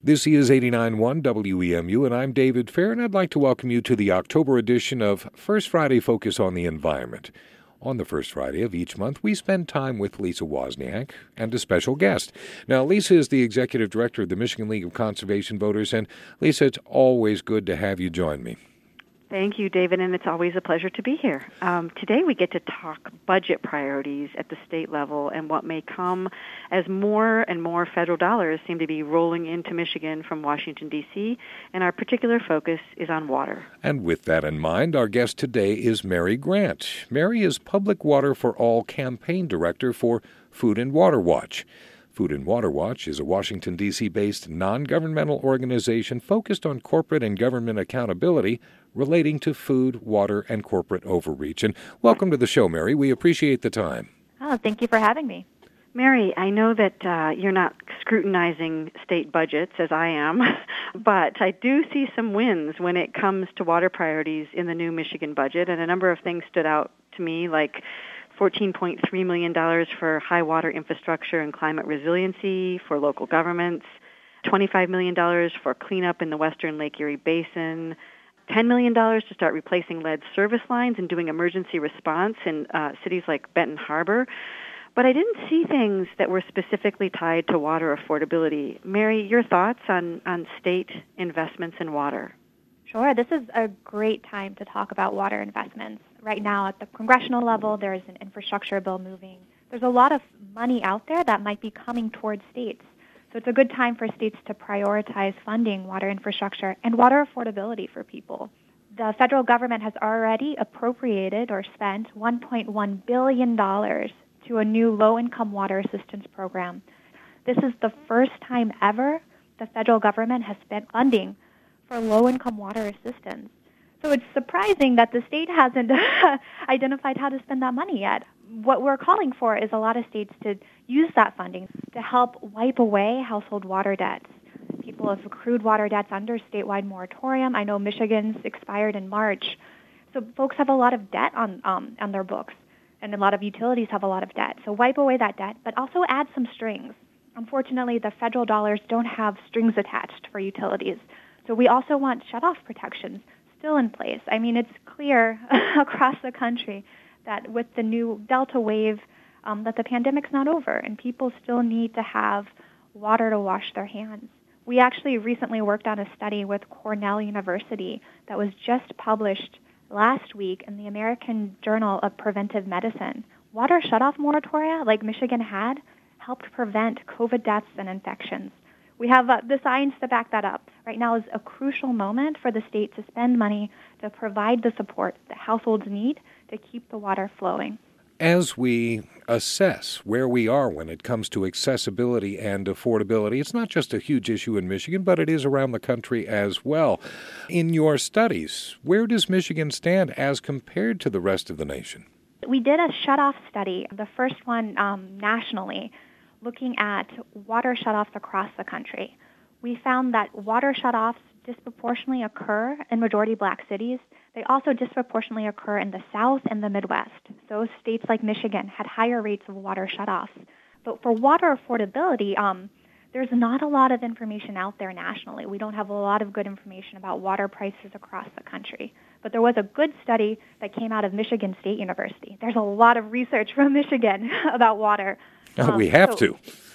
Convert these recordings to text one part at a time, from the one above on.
This is 89.1 WEMU, and I'm David Fair, and I'd like to welcome you to the October edition of First Friday Focus on the Environment. On the first Friday of each month, we spend time with Lisa Wozniak and a special guest. Now, Lisa is the Executive Director of the Michigan League of Conservation Voters, and Lisa, it's always good to have you join me. Thank you, David, and it's always a pleasure to be here. Today we get to talk budget priorities at the state level and what may come as more and more federal dollars seem to be rolling into Michigan from Washington, D.C., and our particular focus is on water. And with that in mind, our guest today is Mary Grant. Mary is Public Water for All Campaign Director for Food and Water Watch. Food and Water Watch is a Washington, D.C.-based non-governmental organization focused on corporate and government accountability relating to food, water, and corporate overreach. And welcome to the show, Mary. We appreciate the time. Oh, thank you for having me. Mary, I know that you're not scrutinizing state budgets, as I am, but I do see some wins when it comes to water priorities in the new Michigan budget, and a number of things stood out to me, like $14.3 million for high water infrastructure and climate resiliency for local governments, $25 million for cleanup in the western Lake Erie Basin, $10 million to start replacing lead service lines and doing emergency response in cities like Benton Harbor. But I didn't see things that were specifically tied to water affordability. Mary, your thoughts on state investments in water? Sure. This is a great time to talk about water investments. Right now at the congressional level, there's an infrastructure bill moving. There's a lot of money out there that might be coming towards states. So it's a good time for states to prioritize funding water infrastructure and water affordability for people. The federal government has already appropriated or spent $1.1 billion to a new low-income water assistance program. This is the first time ever the federal government has spent funding for low-income water assistance. So it's surprising that the state hasn't identified how to spend that money yet. What we're calling for is a lot of states to use that funding to help wipe away household water debts. People have accrued water debts under statewide moratorium. I know Michigan's expired in March. So folks have a lot of debt on their books, and a lot of utilities have a lot of debt. So wipe away that debt, but also add some strings. Unfortunately, the federal dollars don't have strings attached for utilities. So we also want shutoff protections still in place. I mean, it's clear across the country that with the new Delta wave, that the pandemic's not over, and people still need to have water to wash their hands. We actually recently worked on a study with Cornell University that was just published last week in the American Journal of Preventive Medicine. Water shutoff moratoria, like Michigan had, helped prevent COVID deaths and infections. We have the science to back that up. Right now is a crucial moment for the state to spend money to provide the support that households need to keep the water flowing. As we assess where we are when it comes to accessibility and affordability, it's not just a huge issue in Michigan, but it is around the country as well. In your studies, where does Michigan stand as compared to the rest of the nation? We did a shutoff study, the first one nationally, looking at water shutoffs across the country. We found that water shutoffs disproportionately occur in majority black cities. They also disproportionately occur in the South and the Midwest. So states like Michigan had higher rates of water shutoffs. But for water affordability, there's not a lot of information out there nationally. We don't have a lot of good information about water prices across the country. But there was a good study that came out of Michigan State University. There's a lot of research from Michigan about water. We have to.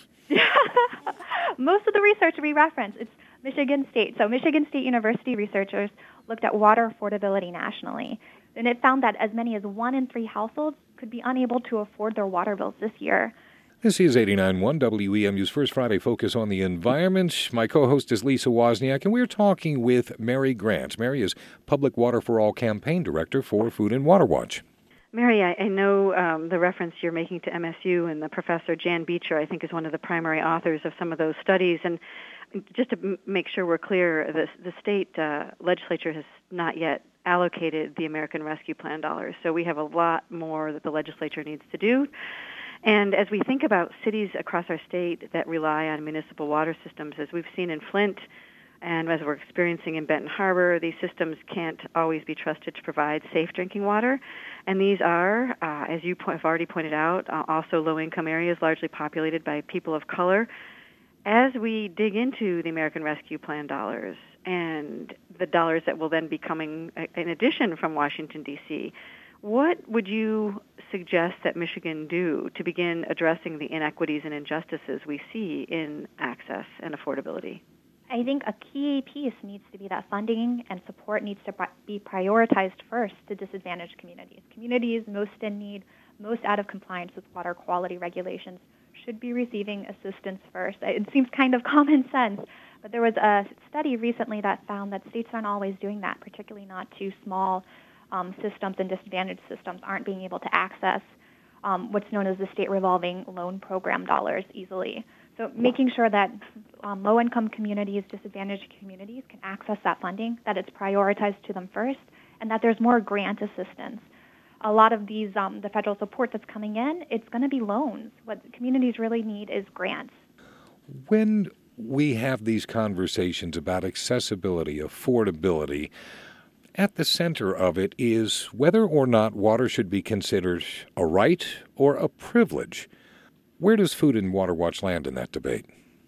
Most of the research we reference, it's Michigan State. So Michigan State University researchers looked at water affordability nationally, and it found that as many as 1 in 3 households could be unable to afford their water bills this year. This is 89.1 WEMU's First Friday Focus on the Environment. My co-host is Lisa Wozniak, and we're talking with Mary Grant. Mary is Public Water for All Campaign Director for Food and Water Watch. Mary, I know the reference you're making to MSU, and the professor Jan Beecher, I think, is one of the primary authors of some of those studies. And just to make sure we're clear, the state legislature has not yet allocated the American Rescue Plan dollars. So we have a lot more that the legislature needs to do. And as we think about cities across our state that rely on municipal water systems, as we've seen in Flint, and as we're experiencing in Benton Harbor, these systems can't always be trusted to provide safe drinking water. And these are, as you have already pointed out, also low-income areas largely populated by people of color. As we dig into the American Rescue Plan dollars and the dollars that will then be coming in addition from Washington, D.C., what would you suggest that Michigan do to begin addressing the inequities and injustices we see in access and affordability? I think a key piece needs to be that funding and support needs to be prioritized first to disadvantaged communities. Communities most in need, most out of compliance with water quality regulations should be receiving assistance first. It seems kind of common sense, but there was a study recently that found that states aren't always doing that, particularly not too small systems and disadvantaged systems aren't being able to access what's known as the state revolving loan program dollars easily. So making sure that low-income communities, disadvantaged communities can access that funding, that it's prioritized to them first, and that there's more grant assistance. A lot of these, the federal support that's coming in, it's going to be loans. What communities really need is grants. When we have these conversations about accessibility, affordability, at the center of it is whether or not water should be considered a right or a privilege. Where does Food and Water Watch land in that debate?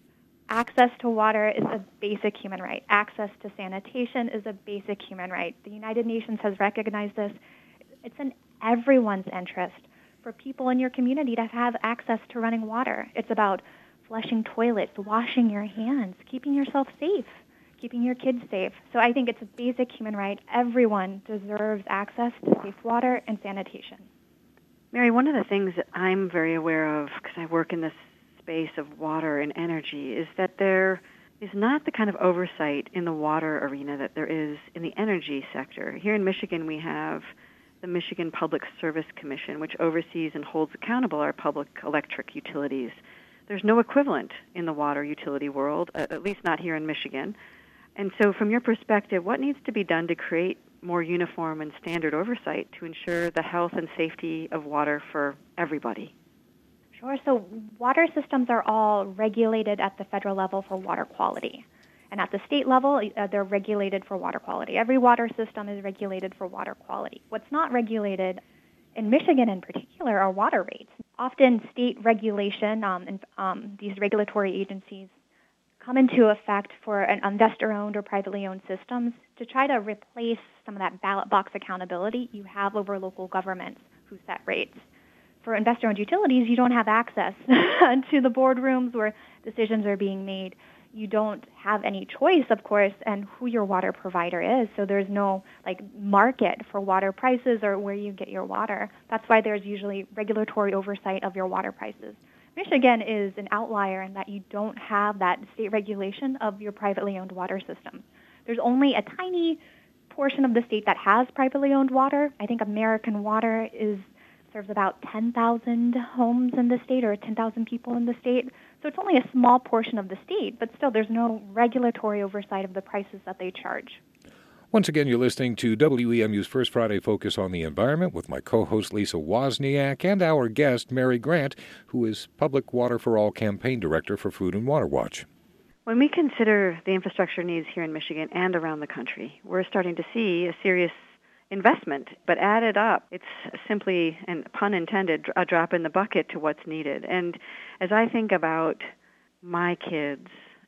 Access to water is a basic human right. Access to sanitation is a basic human right. The United Nations has recognized this. It's in everyone's interest for people in your community to have access to running water. It's about flushing toilets, washing your hands, keeping yourself safe, keeping your kids safe. So I think it's a basic human right. Everyone deserves access to safe water and sanitation. Mary, one of the things that I'm very aware of, because I work in this space of water and energy, is that there is not the kind of oversight in the water arena that there is in the energy sector. Here in Michigan, we have the Michigan Public Service Commission, which oversees and holds accountable our public electric utilities. There's no equivalent in the water utility world, at least not here in Michigan. And so from your perspective, what needs to be done to create more uniform and standard oversight to ensure the health and safety of water for everybody? Sure. So water systems are all regulated at the federal level for water quality. And at the state level, they're regulated for water quality. Every water system is regulated for water quality. What's not regulated in Michigan in particular are water rates. Often state regulation and these regulatory agencies come into effect for an investor-owned or privately owned systems to try to replace some of that ballot box accountability you have over local governments who set rates. For investor-owned utilities, you don't have access to the boardrooms where decisions are being made. You don't have any choice, of course, and who your water provider is. So there's no market for water prices or where you get your water. That's why there's usually regulatory oversight of your water prices. Michigan is an outlier in that you don't have that state regulation of your privately owned water systems. There's only a tiny portion of the state that has privately owned water. I think American Water serves about 10,000 homes in the state or 10,000 people in the state. So it's only a small portion of the state, but still there's no regulatory oversight of the prices that they charge. Once again, you're listening to WEMU's First Friday Focus on the Environment with my co-host Lisa Wozniak and our guest Mary Grant, who is Public Water for All Campaign Director for Food and Water Watch. When we consider the infrastructure needs here in Michigan and around the country, we're starting to see a serious investment, but added up, it's simply, and pun intended, a drop in the bucket to what's needed. And as I think about my kids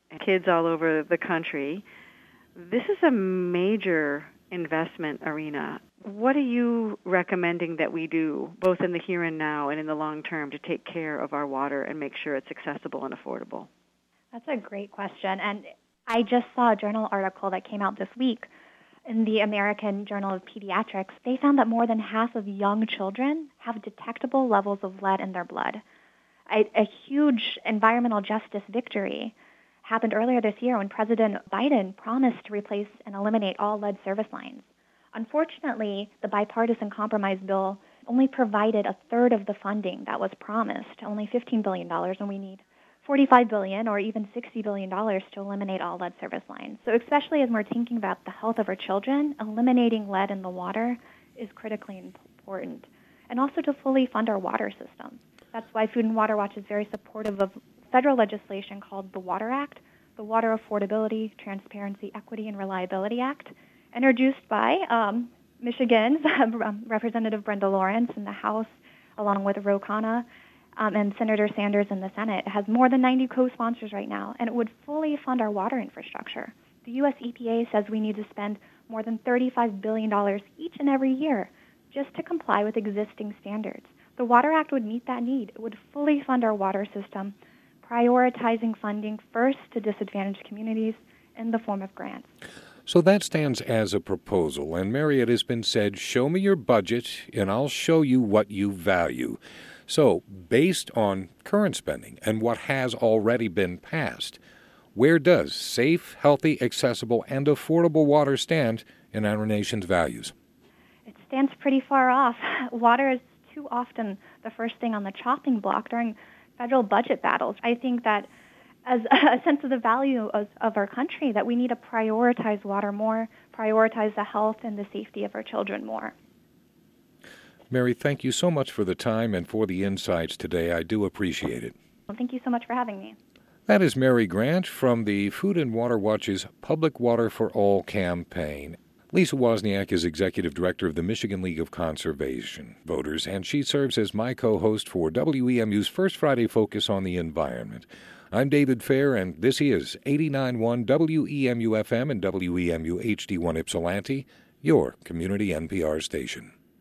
all over the country, this is a major investment arena. What are you recommending that we do, both in the here and now and in the long term, to take care of our water and make sure it's accessible and affordable? That's a great question. And I just saw a journal article that came out this week in the American Journal of Pediatrics. They found that more than half of young children have detectable levels of lead in their blood. A huge environmental justice victory happened earlier this year when President Biden promised to replace and eliminate all lead service lines. Unfortunately, the bipartisan compromise bill only provided a third of the funding that was promised, only $15 billion, and we need $45 billion or even $60 billion to eliminate all lead service lines. So especially as we're thinking about the health of our children, eliminating lead in the water is critically important. And also to fully fund our water system. That's why Food and Water Watch is very supportive of federal legislation called the Water Act, the Water Affordability, Transparency, Equity, and Reliability Act, introduced by Michigan's Representative Brenda Lawrence in the House, along with Ro Khanna. and Senator Sanders in the Senate has more than 90 co-sponsors right now, and it would fully fund our water infrastructure. The U.S. EPA says we need to spend more than $35 billion each and every year just to comply with existing standards. The Water Act would meet that need. It would fully fund our water system, prioritizing funding first to disadvantaged communities in the form of grants. So that stands as a proposal, and Mary, it has been said, show me your budget and I'll show you what you value. So, based on current spending and what has already been passed, where does safe, healthy, accessible, and affordable water stand in our nation's values? It stands pretty far off. Water is too often the first thing on the chopping block during federal budget battles. I think that as a sense of the value of our country, that we need to prioritize water more, prioritize the health and the safety of our children more. Mary, thank you so much for the time and for the insights today. I do appreciate it. Well, thank you so much for having me. That is Mary Grant from the Food and Water Watch's Public Water for All campaign. Lisa Wozniak is Executive Director of the Michigan League of Conservation Voters, and she serves as my co-host for WEMU's First Friday Focus on the Environment. I'm David Fair, and this is 89.1 WEMU FM and WEMU HD1 Ypsilanti, your community NPR station.